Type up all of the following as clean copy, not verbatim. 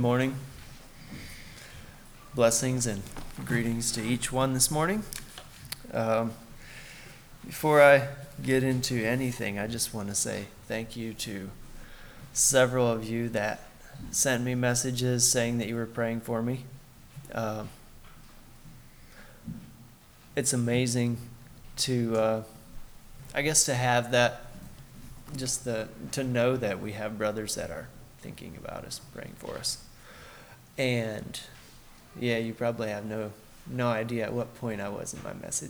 morning. Blessings and greetings to each one this morning. Before I get into anything, I just want to say thank you to several of you that sent me messages saying that you were praying for me. It's amazing to, to have that, to know that we have brothers that are thinking about us, praying for us. And yeah, you probably have no idea at what point I was in my message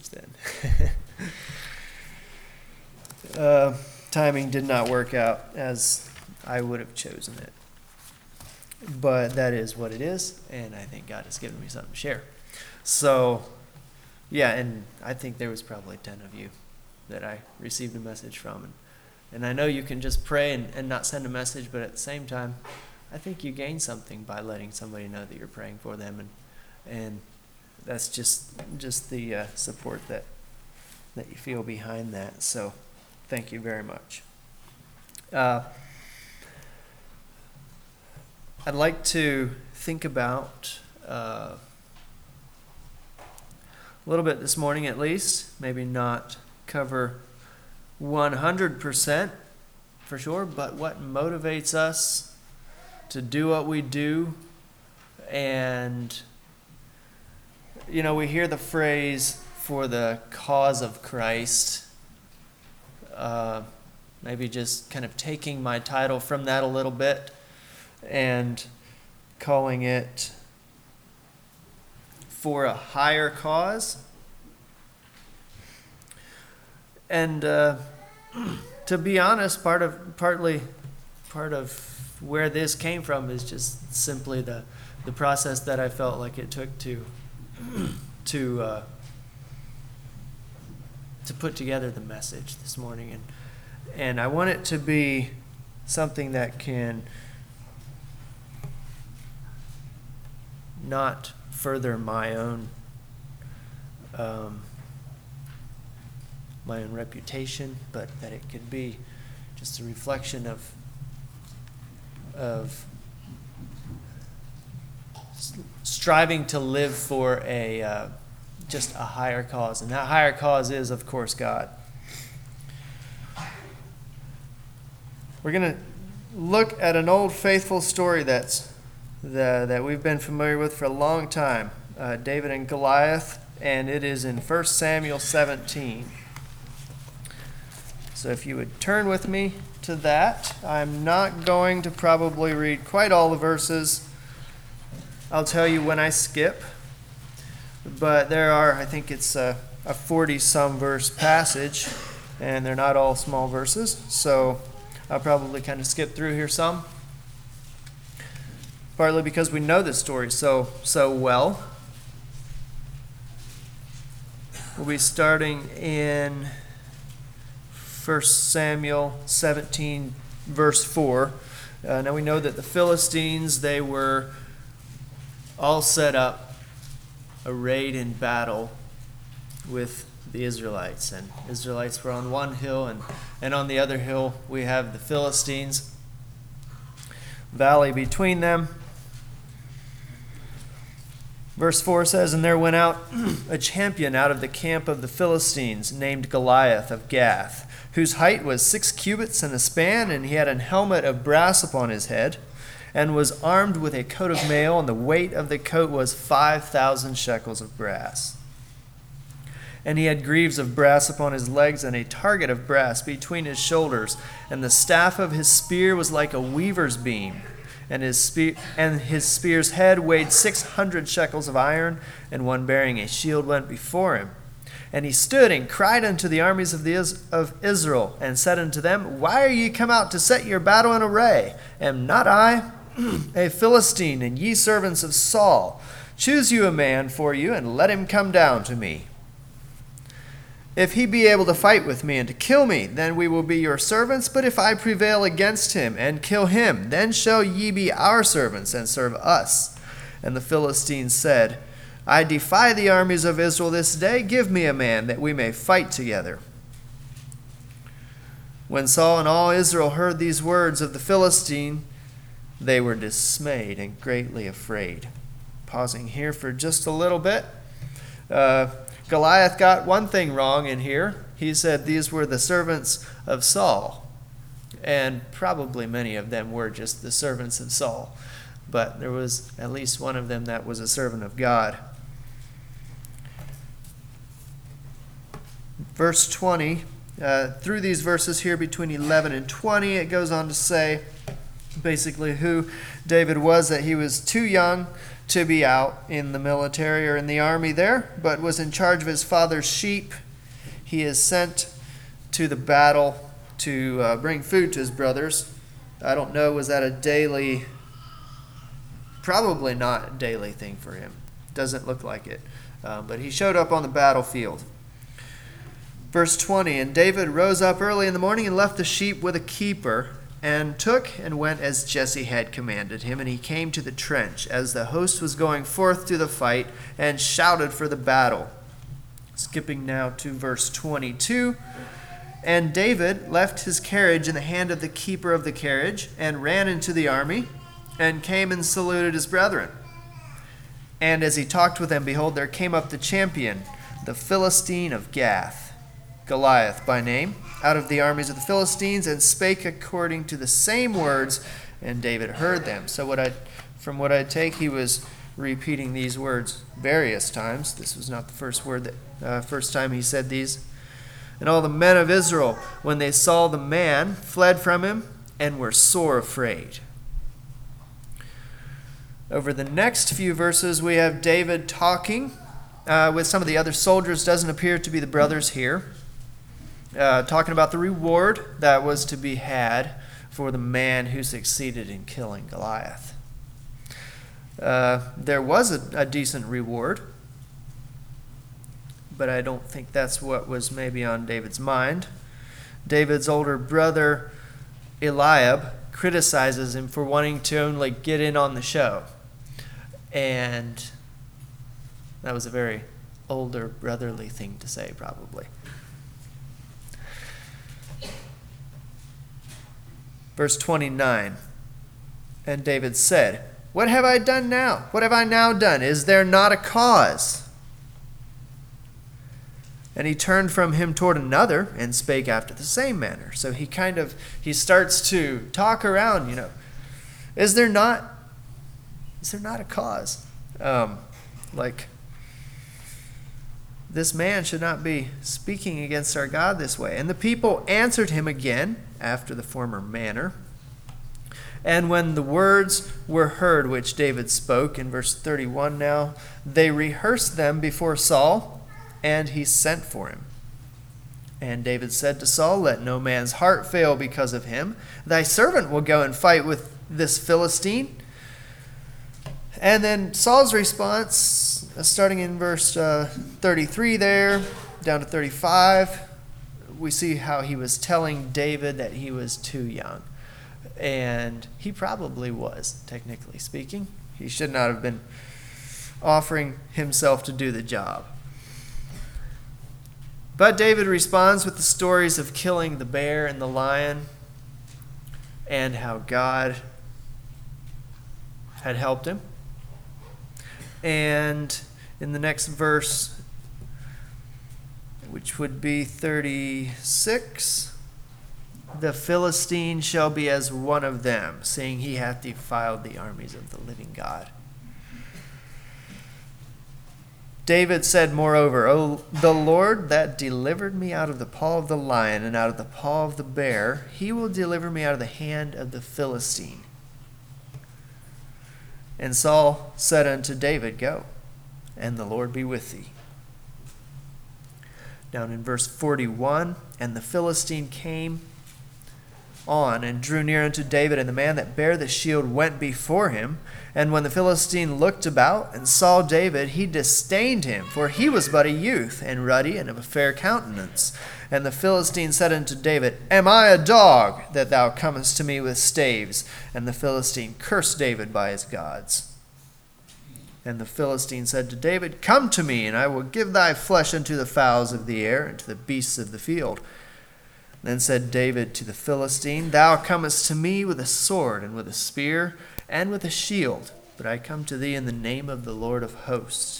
then. Timing did not work out as I would have chosen it. But that is what it is, and I think God has given me something to share. So, yeah, and I think there was probably 10 of you that I received a message from. And I know you can just pray and not send a message, but at the same time, I think you gain something by letting somebody know that you're praying for them, and that's just the support that you feel behind that. So, thank you very much. I'd like to think about a little bit this morning at least, maybe not cover 100% for sure, but what motivates us to do what we do. And we hear the phrase "for the cause of Christ." Maybe just kind of taking my title from that a little bit and calling it "for a higher cause." And to be honest, part of where this came from is just simply the process that I felt like it took to put together the message this morning, and I want it to be something that can not further my own reputation, but that it could be just a reflection of striving to live for just a higher cause, and that higher cause is, of course, God. We're going to look at an old faithful story that we've been familiar with for a long time, David and Goliath, and it is in 1 Samuel 17. So if you would turn with me to that. I'm not going to probably read quite all the verses. I'll tell you when I skip. But there are, I think it's a 40-some verse passage, and they're not all small verses. So I'll probably kind of skip through here some. Partly because we know this story so well. We'll be starting in 1 Samuel 17, verse 4. Now we know that the Philistines, they were all set up, arrayed in battle with the Israelites. And Israelites were on one hill, and on the other hill we have the Philistines. Valley between them. Verse 4 says, "And there went out a champion out of the camp of the Philistines, named Goliath of Gath, whose height was 6 cubits and a span, and he had an helmet of brass upon his head, and was armed with a coat of mail, and the weight of the coat was 5,000 shekels of brass. And he had greaves of brass upon his legs, and a target of brass between his shoulders, and the staff of his spear was like a weaver's beam. And his spear's head weighed 600 shekels of iron, and one bearing a shield went before him. And he stood and cried unto the armies of Israel, and said unto them, Why are ye come out to set your battle in array? Am not I a Philistine, and ye servants of Saul? Choose you a man for you, and let him come down to me. If he be able to fight with me and to kill me, then we will be your servants. But if I prevail against him and kill him, then shall ye be our servants and serve us. And the Philistines said, I defy the armies of Israel this day. Give me a man that we may fight together. When Saul and all Israel heard these words of the Philistine, they were dismayed and greatly afraid. Pausing here for just a little bit. Goliath got one thing wrong in here. He said these were the servants of Saul. And probably many of them were just the servants of Saul. But there was at least one of them that was a servant of God. Verse 20, through these verses here between 11 and 20, it goes on to say basically who David was, that he was too young to be out in the military or in the army there, but was in charge of his father's sheep. He is sent to the battle to bring food to his brothers. I don't know, was that a daily, probably not a daily thing for him. Doesn't look like it. But he showed up on the battlefield. Verse 20, and David rose up early in the morning and left the sheep with a keeper, and took and went as Jesse had commanded him, and he came to the trench as the host was going forth to the fight, and shouted for the battle. Skipping now to verse 22. And David left his carriage in the hand of the keeper of the carriage, and ran into the army, and came and saluted his brethren. And as he talked with them, behold, there came up the champion, the Philistine of Gath, Goliath by name, out of the armies of the Philistines, and spake according to the same words, and David heard them. So from what I take, he was repeating these words various times. This was not the first time he said these. And all the men of Israel, when they saw the man, fled from him, and were sore afraid. Over the next few verses, we have David talking with some of the other soldiers. Doesn't appear to be the brothers here. Talking about the reward that was to be had for the man who succeeded in killing Goliath. There was a decent reward, but I don't think that's what was maybe on David's mind. David's older brother, Eliab, criticizes him for wanting to only get in on the show. And that was a very older brotherly thing to say, probably. Verse 29, and David said, what have I done now? What have I now done? Is there not a cause? And he turned from him toward another, and spake after the same manner. So he starts to talk around, Is there not a cause? This man should not be speaking against our God this way. And the people answered him again, after the former manner. And when the words were heard which David spoke, in verse 31 now, they rehearsed them before Saul, and he sent for him. And David said to Saul, let no man's heart fail because of him. Thy servant will go and fight with this Philistine. And then Saul's response, starting in verse 33 there, down to 35, we see how he was telling David that he was too young. And he probably was, technically speaking. He should not have been offering himself to do the job. But David responds with the stories of killing the bear and the lion, and how God had helped him. And in the next verse, which would be 36, the Philistine shall be as one of them, seeing he hath defiled the armies of the living God. David said, moreover, O the Lord that delivered me out of the paw of the lion and out of the paw of the bear, he will deliver me out of the hand of the Philistine. And Saul said unto David, go, and the Lord be with thee. Down in verse 41, and the Philistine came on and drew near unto David, and the man that bare the shield went before him. And when the Philistine looked about and saw David, he disdained him, for he was but a youth, and ruddy, and of a fair countenance. And the Philistine said unto David, am I a dog, that thou comest to me with staves? And the Philistine cursed David by his gods. And the Philistine said to David, come to me, and I will give thy flesh unto the fowls of the air, and to the beasts of the field. Then said David to the Philistine, thou comest to me with a sword and with a spear, and with a shield, but I come to thee in the name of the Lord of hosts,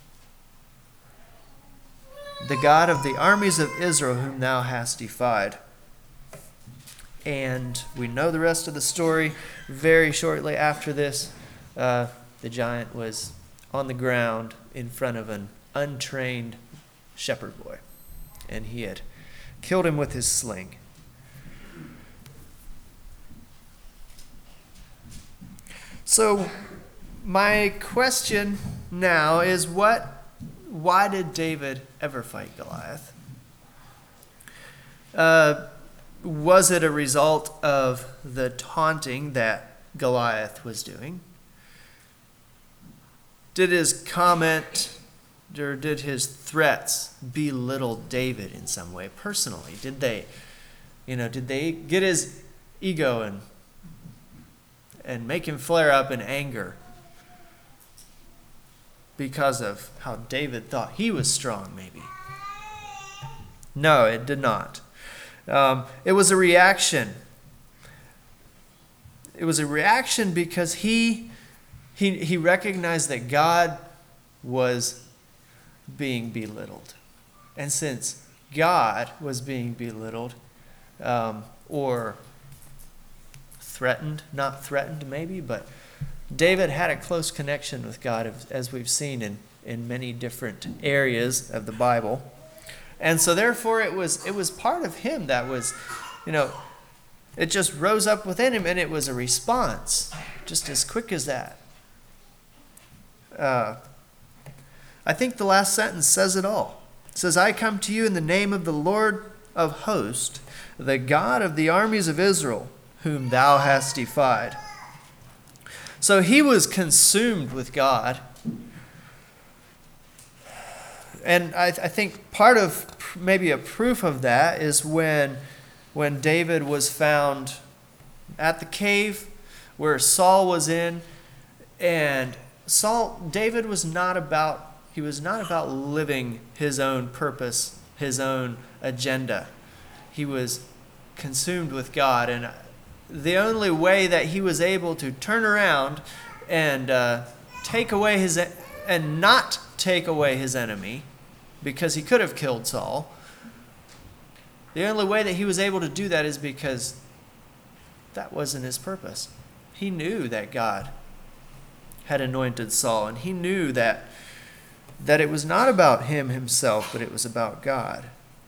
the God of the armies of Israel, whom thou hast defied. And we know the rest of the story. Very shortly after this, the giant was on the ground in front of an untrained shepherd boy, and he had killed him with his sling. So my question now is, why did David ever fight Goliath? Was it a result of the taunting that Goliath was doing? Did his comment or did his threats belittle David in some way personally? Did they get his ego and make him flare up in anger because of how David thought he was strong, maybe? No, it did not. It was a reaction. It was a reaction because he recognized that God was being belittled. And since God was being belittled, or threatened, not threatened maybe, but David had a close connection with God, as we've seen in many different areas of the Bible. And so therefore it was part of him that was, it just rose up within him, and it was a response, just as quick as that. I think the last sentence says it all. It says, I come to you in the name of the Lord of hosts, the God of the armies of Israel, whom thou hast defied. So he was consumed with God. And I think part of maybe a proof of that is when David was found at the cave where Saul was in, and David was not about living his own purpose, his own agenda. He was consumed with God, and the only way that he was able to turn around and not take away his enemy, because he could have killed Saul, the only way that he was able to do that is because that wasn't his purpose. He knew that God had anointed Saul, and he knew that it was not about him himself, but it was about God.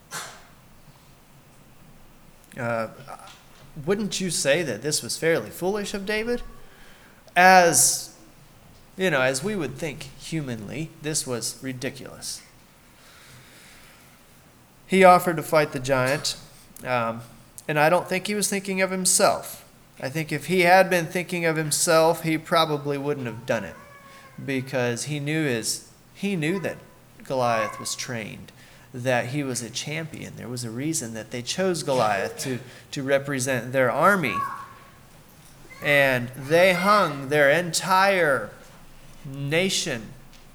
Wouldn't you say that this was fairly foolish of David? As we would think humanly, this was ridiculous. He offered to fight the giant, and I don't think he was thinking of himself. I think if he had been thinking of himself, he probably wouldn't have done it, because he knew that Goliath was trained, that he was a champion. There was a reason that they chose Goliath to represent their army. And they hung their entire nation,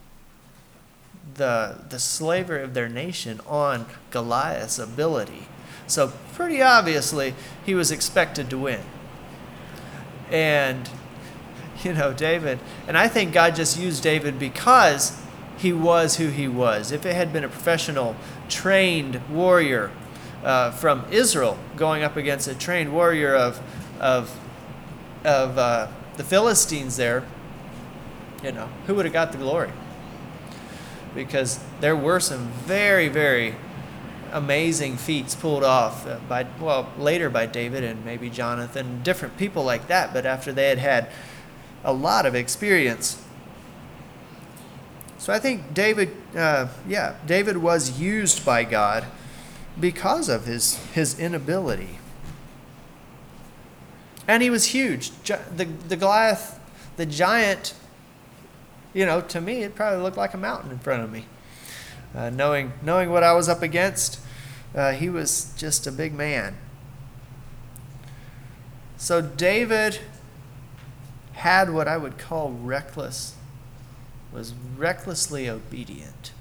the slavery of their nation, on Goliath's ability. So pretty obviously, he was expected to win. And, David, and I think God just used David because he was who he was. If it had been a professional, trained warrior from Israel going up against a trained warrior of the Philistines there, who would have got the glory? Because there were some very, very amazing feats pulled off later by David and maybe Jonathan, different people like that, but after they had a lot of experience. So I think David was used by God because of his inability. And he was huge. The Goliath, the giant, to me, it probably looked like a mountain in front of me. Knowing what I was up against, he was just a big man. So David had what I would call was recklessly obedient.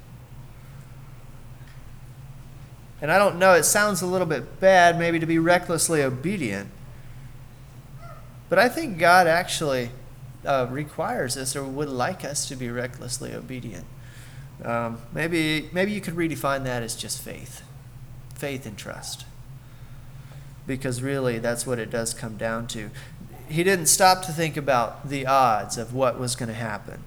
And I don't know, it sounds a little bit bad maybe to be recklessly obedient, but I think God actually requires us or would like us to be recklessly obedient. Maybe you could redefine that as just faith and trust, because really that's what it does come down to. He didn't stop to think about the odds of what was going to happen.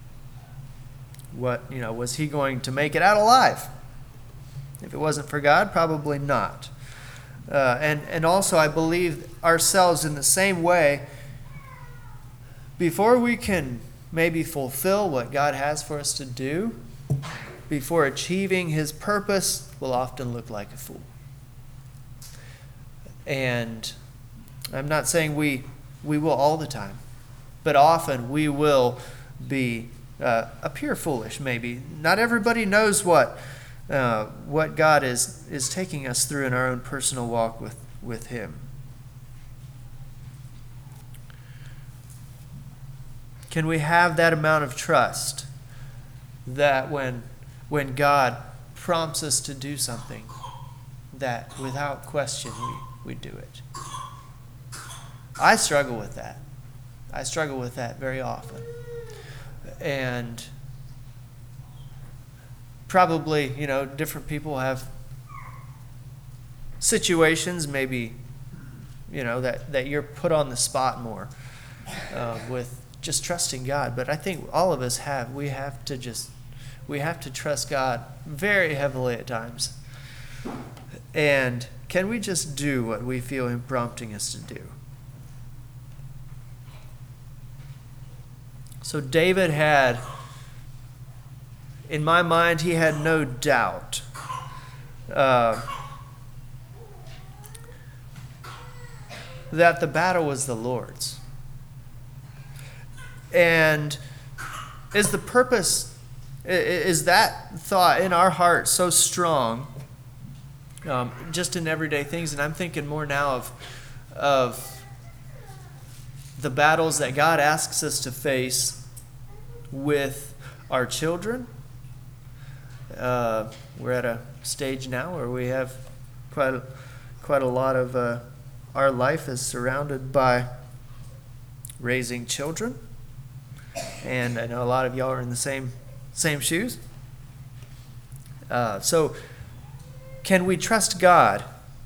Was he going to make it out alive? If it wasn't for God, probably not. And also, I believe ourselves in the same way. Before we can maybe fulfill what God has for us to do, before achieving His purpose, we'll often look like a fool. And I'm not saying we will all the time, but often we will appear foolish. Maybe not everybody knows what God is taking us through in our own personal walk with Him. Can we have that amount of trust that when God prompts us to do something, that without question we do it? I struggle with that. I struggle with that very often. And probably, different people have situations, maybe, that you're put on the spot more with just trusting God. But I think all of us we have to trust God very heavily at times. And can we just do what we feel Him prompting us to do? So David had, in my mind, he had no doubt that the battle was the Lord's. And is that thought in our heart so strong, just in everyday things? And I'm thinking more now of the battles that God asks us to face with our children. We're at a stage now where we have quite a lot of our life is surrounded by raising children, and I know a lot of y'all are in the same shoes. So, can we trust God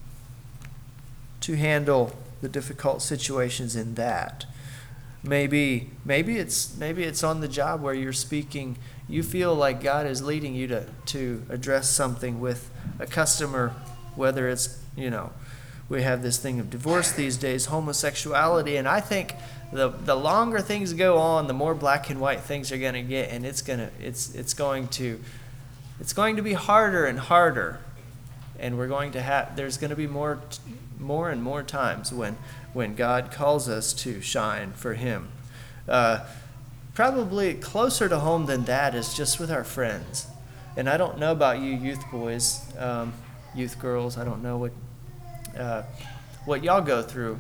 to handle the difficult situations in that? Maybe it's on the job where you're speaking. You feel like God is leading you to address something with a customer, whether it's, we have this thing of divorce these days, homosexuality, and I think the longer things go on, the more black and white things are going to get, and it's going to be harder and harder, and there's going to be more and more times when God calls us to shine for Him. Probably closer to home than that is just with our friends. And I don't know about you youth boys, youth girls. I don't know what y'all go through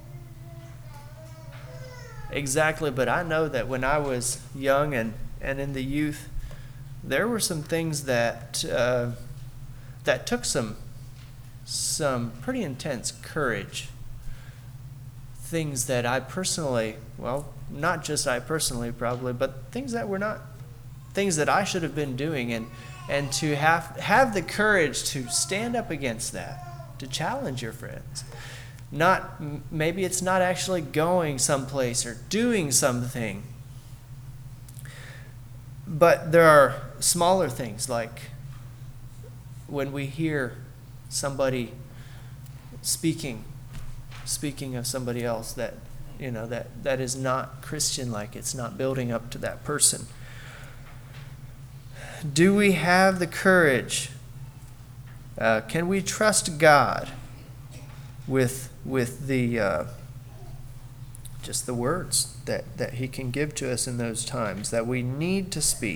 exactly, but I know that when I was young and in the youth, there were some things that took some pretty intense courage. Things that I personally, not just I personally probably, but things that were not things that I should have been doing, and to have the courage to stand up against that, to challenge your friends. Maybe it's not actually going someplace or doing something, but there are smaller things, like when we hear somebody speaking of somebody else that that is not Christian-like. It's not building up to that person. Do we have the courage? Can we trust God with the just the words that He can give to us in those times that we need to speak?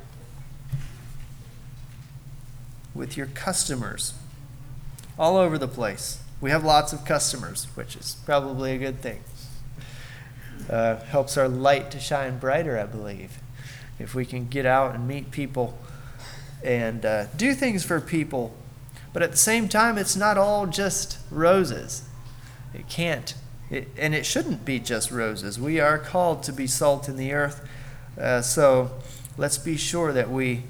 With your customers all over the place. We have lots of customers, which is probably a good thing. Helps our light to shine brighter, I believe, if we can get out and meet people and do things for people. But at the same time, it's not all just roses. It can't And it shouldn't be just roses. We are called to be salt in the earth. So let's be sure that we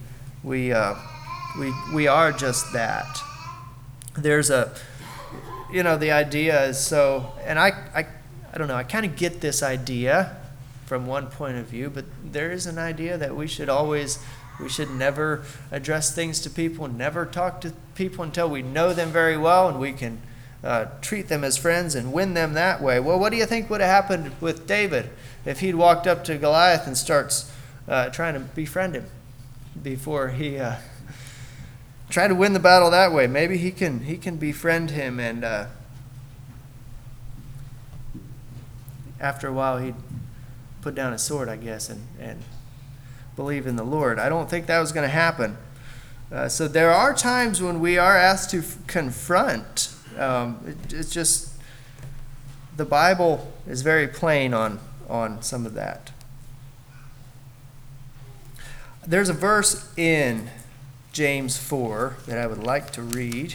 are just that. There's the idea is so, and I don't know, I kind of get this idea from one point of view, but there is an idea that we should never address things to people, never talk to people until we know them very well and we can treat them as friends and win them that way. Well, what do you think would have happened with David if he'd walked up to Goliath and starts trying to befriend him before he try to win the battle that way? Maybe he can befriend him, and after a while he'd put down his sword, I guess, and believe in the Lord. I don't think that was going to happen. So there are times when we are asked to confront. It's just the Bible is very plain on some of that. There's a verse in James 4 that I would like to read.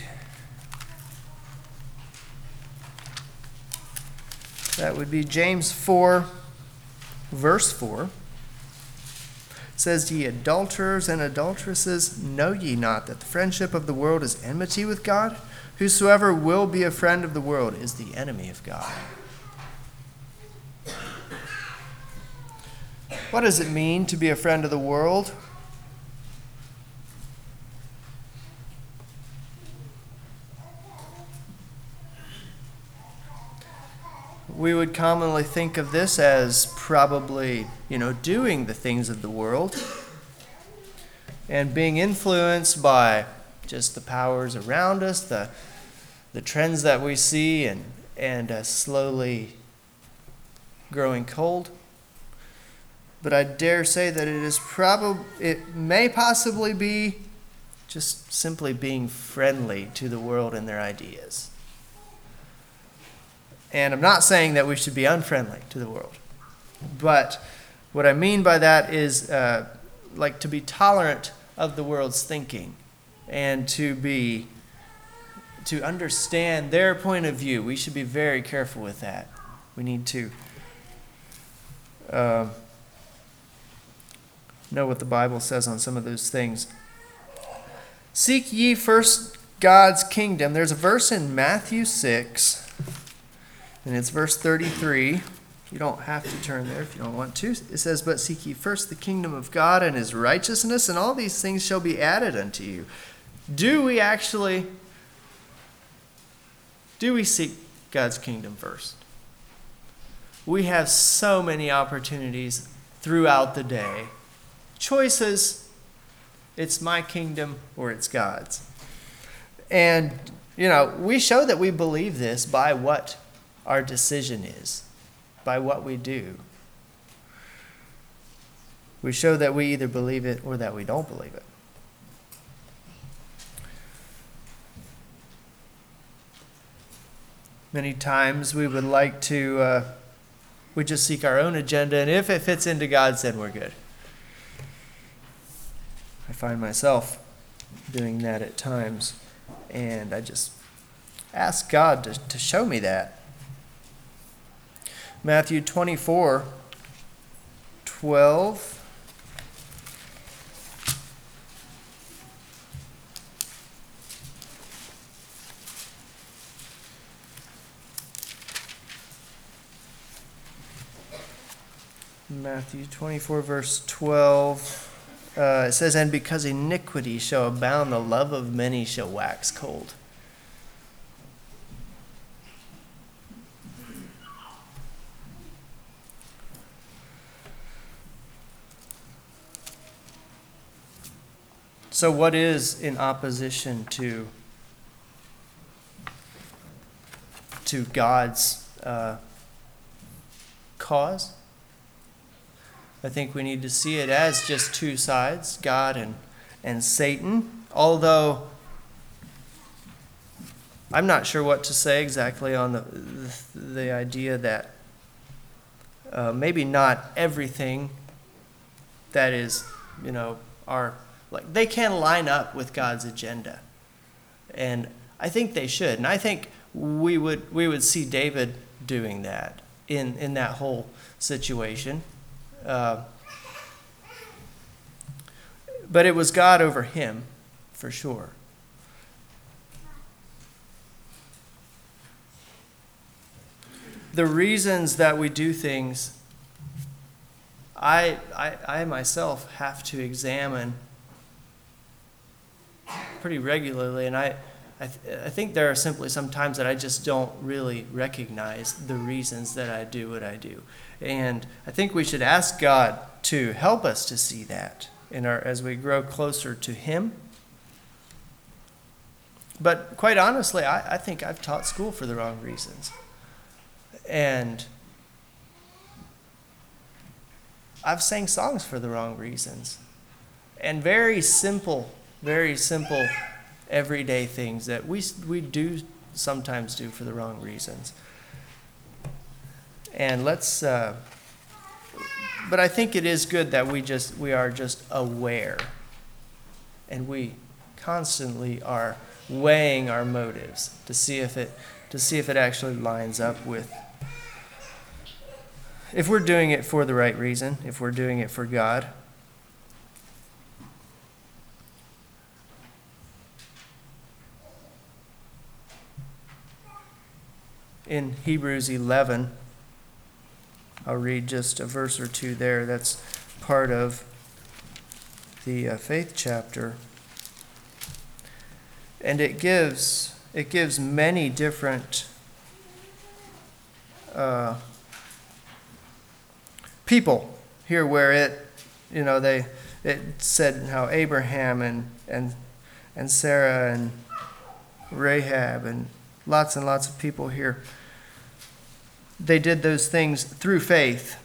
That would be James 4, verse 4. It says, "Ye adulterers and adulteresses, know ye not that the friendship of the world is enmity with God? Whosoever will be a friend of the world is the enemy of God." What does it mean to be a friend of the world? We would commonly think of this as probably, doing the things of the world and being influenced by just the powers around us, the trends that we see, and slowly growing cold. But I dare say that it may possibly be just simply being friendly to the world and their ideas. And I'm not saying that we should be unfriendly to the world. But what I mean by that is to be tolerant of the world's thinking and to understand their point of view. We should be very careful with that. We need to know what the Bible says on some of those things. Seek ye first God's kingdom. There's a verse in Matthew 6. And it's verse 33. You don't have to turn there if you don't want to. It says, "But seek ye first the kingdom of God and his righteousness, and all these things shall be added unto you." Do we seek God's kingdom first? We have so many opportunities throughout the day. Choices. It's my kingdom or it's God's. And, we show that we believe this by what our decision is, by what we do. We show that we either believe it or that we don't believe it. Many times we would like to, we just seek our own agenda, and if it fits into God's, then we're good. I find myself doing that at times, and I just ask God to show me that. Matthew 24:12. Matthew 24, verse 12. It says, "And because iniquity shall abound, the love of many shall wax cold." So what is in opposition to God's cause? I think we need to see it as just two sides, God and Satan. Although I'm not sure what to say exactly on the idea that maybe not everything that is, they can line up with God's agenda. And I think they should. And I think we would see David doing that in that whole situation. But it was God over him, for sure. The reasons that we do things, I myself have to examine pretty regularly, and I think there are simply some times that I just don't really recognize the reasons that I do what I do. And I think we should ask God to help us to see that as we grow closer to him. But quite honestly, I think I've taught school for the wrong reasons. And I've sang songs for the wrong reasons. And very simple, everyday things that we do sometimes do for the wrong reasons. And but I think it is good that we are just aware, and we constantly are weighing our motives to see if it actually lines up with, if we're doing it for the right reason, if we're doing it for God. In Hebrews 11, I'll read just a verse or two there. That's part of the faith chapter. And it gives many different people here where it said how Abraham and Sarah and Rahab and lots of people here, they did those things through faith.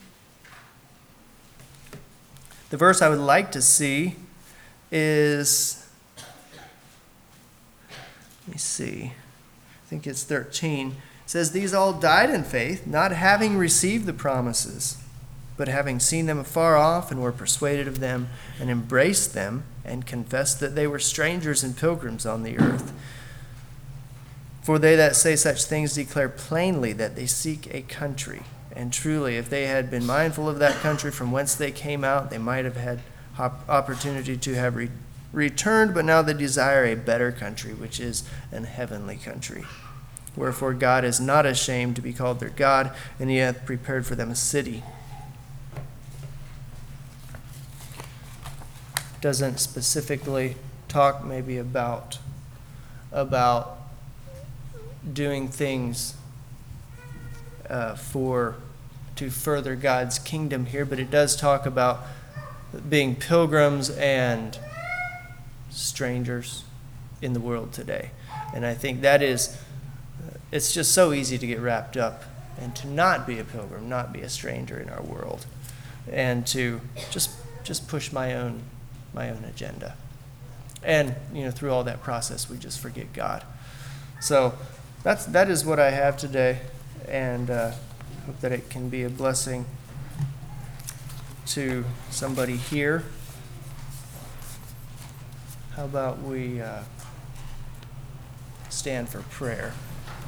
The verse I would like to see is, let me see, I think it's 13. It says, "These all died in faith, not having received the promises, but having seen them afar off, and were persuaded of them, and embraced them, and confessed that they were strangers and pilgrims on the earth. For they that say such things declare plainly that they seek a country. And truly, if they had been mindful of that country from whence they came out, they might have had opportunity to have returned, but now they desire a better country, which is an heavenly country. Wherefore God is not ashamed to be called their God, and he hath prepared for them a city." Doesn't specifically talk maybe about doing things to further God's kingdom here, but it does talk about being pilgrims and strangers in the world today. And I think that it's just so easy to get wrapped up and to not be a pilgrim, not be a stranger in our world, and to just push my own agenda. And through all that process, we just forget God. So that is what I have today, and hope that it can be a blessing to somebody here. How about we stand for prayer?